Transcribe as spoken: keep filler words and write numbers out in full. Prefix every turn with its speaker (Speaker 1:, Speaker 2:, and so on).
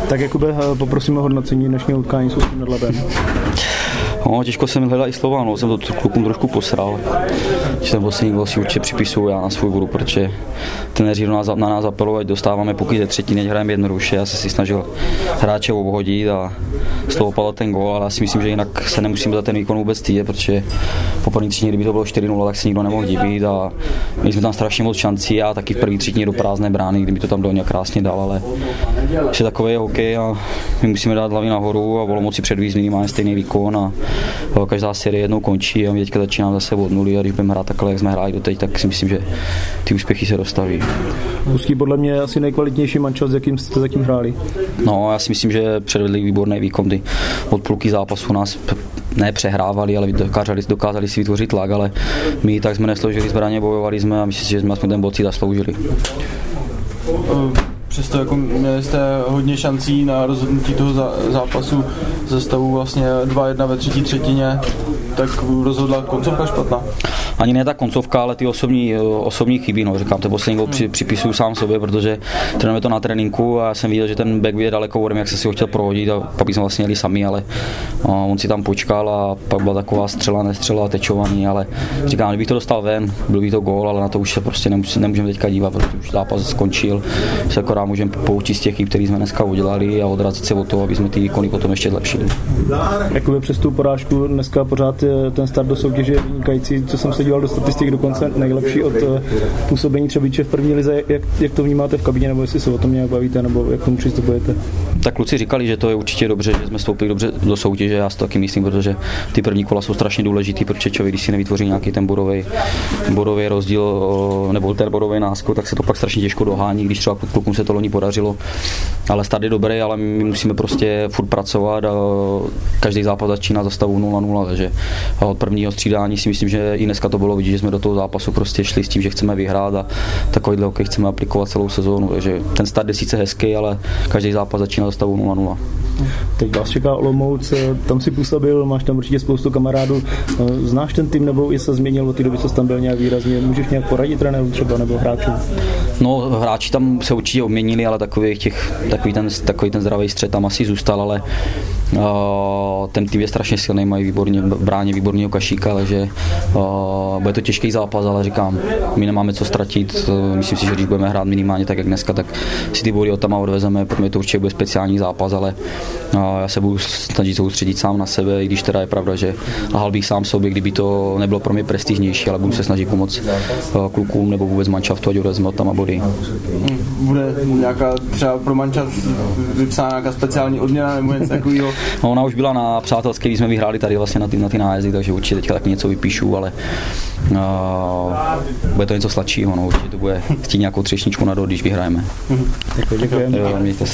Speaker 1: Tak Jakube, poprosím o hodnocení dnešního utkání s Ústím nad Labem.
Speaker 2: No, těžko jsem hledal i slova, no, jsem to klukům trošku posral. Že ten poslední gol si určitě připisuju já na svůj budu, protože trenéři na nás apelovali, dostáváme pokud ze třetiny, hrajeme jednoduše. Já jsem si snažil hráče obhodit a slovo padl ten gól, ale já si myslím, že jinak se nemusím za ten výkon vůbec stydět, protože po první třetině, kdyby to bylo čtyři nula, tak se nikdo nemohl divit a měli jsme tam strašně moc šancí a taky v první třetině do prázdné brány, kdyby to tam bylo nějak krásně dal, ale je takový je hokej a my musíme dát hlavy nahoru a Olomouci předvízt minimálně stejný výkon a každá série jednou končí a my teďka začínám zase od nuly a když budeme hrát takhle, jak jsme hráli doteď, tak si myslím, že ty úspěchy se dostaví.
Speaker 1: Ústí podle mě je asi nejkvalitnější mančov, s jakým jste zatím hráli.
Speaker 2: No, já si myslím, že předvedli výborný výkon, ty od půlky zápasu nás ne přehrávali, ale dokázali, dokázali si vytvořit tlak, ale my tak jsme nesloužili zbraně, bojovali jsme a myslím si, že jsme aspoň ten bod si zasloužili.
Speaker 3: Přesto jako měli jste hodně šancí na rozhodnutí toho zápasu ze stavu vlastně dva jedna ve třetí třetině, tak rozhodla koncovka špatná?
Speaker 2: Ani ne ta koncovka, ale ty osobní, osobní chyby, no, říkám, ten poslední gol při, připisuju sám sobě, protože trénujeme to na tréninku a já jsem viděl, že ten back je daleko ode mě, jak se si ho chtěl prohodit a pak jsme vlastně jeli sami, ale no, on si tam počkal a pak byla taková střela, nestřela, tečovaný, ale říkám, kdybych to dostal ven, byl by to gól, ale na to už se prostě nemus, nemůžeme teďka dívat, protože už zápas skončil, se akorát můžeme poučit z těch chyb, které jsme dneska udělali a odrazit se od toho, aby jsme ty výkony potom ještě zlepšili.
Speaker 1: Jakoby přes tu porážku dneska pořád ten start do soutěže je vynikající, co jsem se díval do statistik, dokonce nejlepší od působení Třebíče v první lize. Jak, jak to vnímáte v kabině, nebo jestli se o tom nějak bavíte, nebo jak tomu přistupujete?
Speaker 2: Tak kluci říkali, že to je určitě dobře, že jsme vstoupili dobře do soutěže, já si to taky myslím, protože ty první kola jsou strašně důležitý, protože člověk, když si nevytvoří nějaký ten bodový, bodový rozdíl nebo ten bodový náskok, tak se to pak strašně těžko dohání, když třeba klukům se to loni podařilo. Ale start je dobrý, ale my musíme prostě furt pracovat a každý zápas začíná za stavu nula nula, takže od prvního střídání si myslím, že i dneska to bylo vidět, že jsme do toho zápasu prostě šli s tím, že chceme vyhrát a takovýhle hokej chceme aplikovat celou sezónu, takže ten start je sice hezký, ale každý zápas začíná za stavu nula nula.
Speaker 1: Teď vás čeká Olomouc, tam si působil, máš tam určitě spoustu kamarádů. Znáš ten tým, nebo i se změnil od té doby, co jsi tam byl nějak výrazně? Můžeš nějak poradit trenérům třeba nebo hráčům?
Speaker 2: No, hráči tam se určitě obměnili, ale takový, těch, takový, ten, takový ten zdravý střed tam asi zůstal, ale uh, ten tým je strašně silný, mají výborně, v bráně výborného Kašíka, takže uh, bude to těžký zápas, ale říkám, my nemáme co ztratit. Myslím si, že když budeme hrát minimálně tak, jak dneska, tak si ty body od tam odvezeme, pro mě to určitě bude speciální zápas, ale uh, já se budu snažit soustředit sám na sebe, i když teda je pravda, že lhal bych sám sobě, kdyby to nebylo pro mě prestižnější, ale budu se snažit pomoct uh, klukům nebo vůbec manšaftu, ať odvezme od tam a body.
Speaker 3: Bude nějaká třeba pro manšaft vypsána nějaká speciální odměna nebo něco takového?
Speaker 2: No, ona už byla na přátelské, když jsme vyhráli tady vlastně na ty, na ty nájezdy, takže určitě teďka taky něco vypíšu, ale uh, bude to něco sladšího, no, určitě to bude chtít nějakou třešničku na dort, když vyhrajeme.
Speaker 1: Děkuji.
Speaker 2: Děkuji.